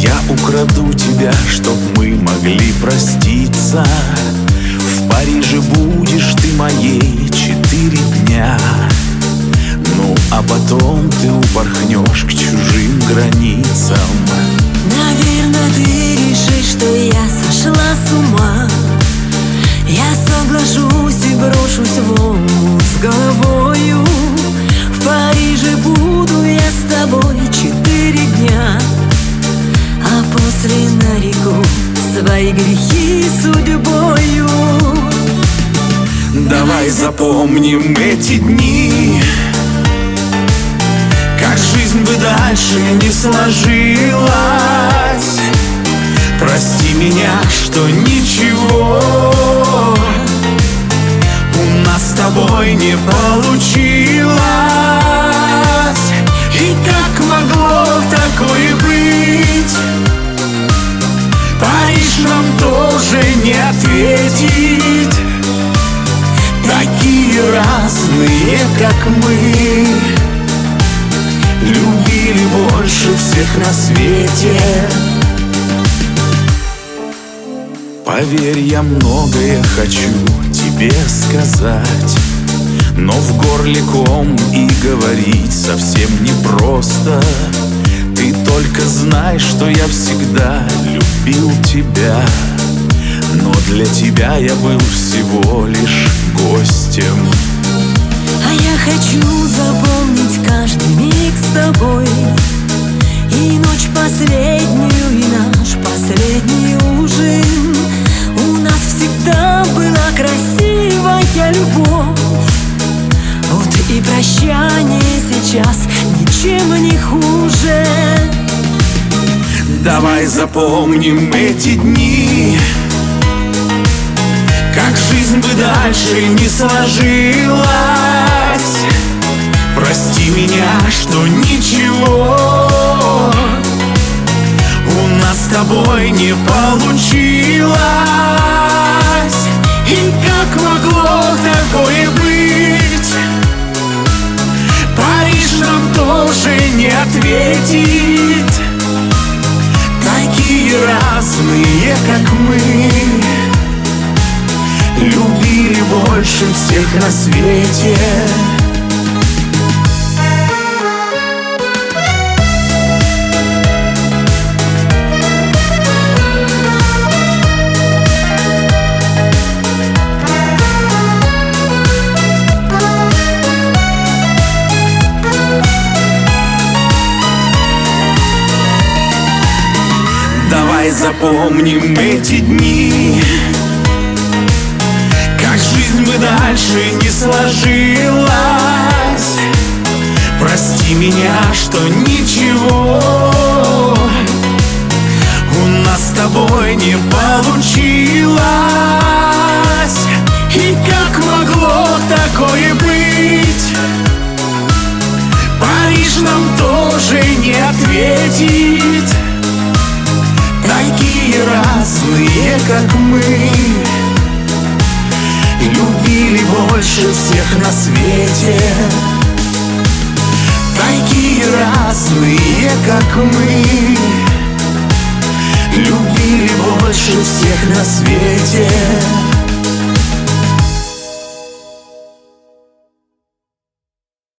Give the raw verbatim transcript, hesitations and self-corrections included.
Я украду тебя, чтоб мы могли проститься. В Париже будешь ты моей четыре дня. Ну, а потом ты упорхнешь к чужим границам. Наверное, ты решишь, что я сошла с ума. Я соглашусь и брошусь в омут с головою. В Париже буду я с тобой четыре дня, а после нареку свои грехи судьбою. Давай запомним эти дни, как жизнь бы дальше не сложилась. Прости меня, что ничего у нас с тобой не получилось. И как могло такое быть? Париж нам тоже не ответит. Такие разные, как мы, любили больше всех на свете. Поверь, я многое хочу тебе сказать, но в горле ком и говорить совсем непросто. Ты только знай, что я всегда любил тебя, но для тебя я был всего лишь гостем. А я хочу запомнить каждый миг с тобой, и ночь последнюю, и наш последний ужин. У нас всегда была красивая любовь. Вот и прощание сейчас ничем не хуже. Давай запомним эти дни, как жизнь бы дальше не сложилась. Прости меня, что ничего у нас с тобой не получилось. И как могло такое быть? Париж нам тоже не ответит. Такие разные, как мы, любили больше всех на свете. Давай запомним эти дни, как жизнь бы дальше не сложилась. Прости меня, что ничего у нас с тобой не получилось. И как могло такое быть? Париж нам тоже не ответит. Такие разные, как мы, любили больше всех на свете. Такие разные, как мы, любили больше всех на свете.